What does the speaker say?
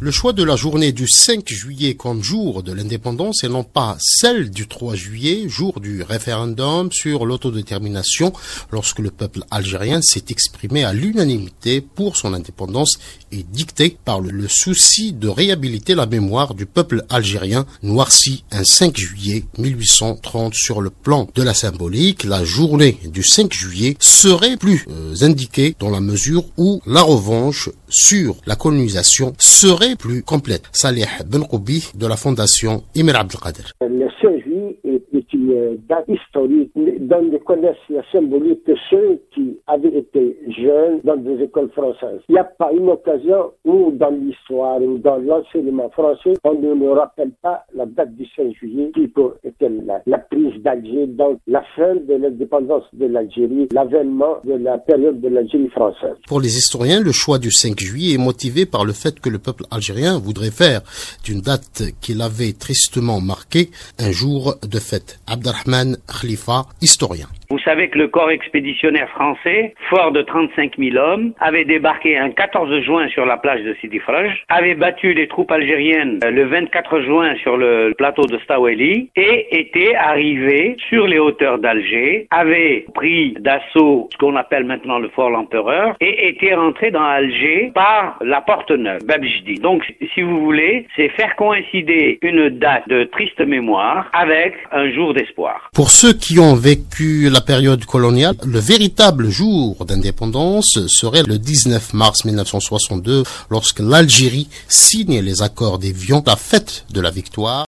Le choix de la journée du 5 juillet comme jour de l'indépendance et non pas celle du 3 juillet, jour du référendum sur l'autodétermination, lorsque le peuple algérien s'est exprimé à l'unanimité pour son indépendance et dicté par le souci de réhabiliter la mémoire du peuple algérien noirci un 5 juillet 1830 sur le plan de la symbolique. La journée du 5 juillet serait plus indiquée dans la mesure où la revanche sur la colonisation serait plus complète. Salih Benroubi de la fondation Emir Abdelkader. Le 5 juillet est une date historique dont ne connaissent la symbolique que ceux qui avaient été jeunes dans des écoles françaises. Il n'y a pas une occasion où dans l'histoire ou dans l'enseignement français, on ne nous rappelle pas la date du 5 juillet qui était la prise d'Alger, donc la fin de l'indépendance de l'Algérie, l'avènement de la période de l'Algérie française. Pour les historiens, le choix du 5 juillet est motivé par le fait que le peuple algérien voudrait faire d'une date qu'il avait tristement marquée un jour de fête. Abdelrahman Khalifa, historien. Vous savez que le corps expéditionnaire français, fort de 35 000 hommes, avait débarqué un 14 juin sur la plage de Sidi Fraj, avait battu les troupes algériennes le 24 juin sur le plateau de Staweli et était arrivé sur les hauteurs d'Alger, avait pris d'assaut ce qu'on appelle maintenant le fort l'Empereur et était rentré dans Alger par la porte neuve, Babjdi. Donc, si vous voulez, c'est faire coïncider une date de triste mémoire avec un jour d'espoir. Pour ceux qui ont vécu la période coloniale, le véritable jour d'indépendance serait le 19 mars 1962, lorsque l'Algérie signe les accords d'Évian, la fête de la victoire.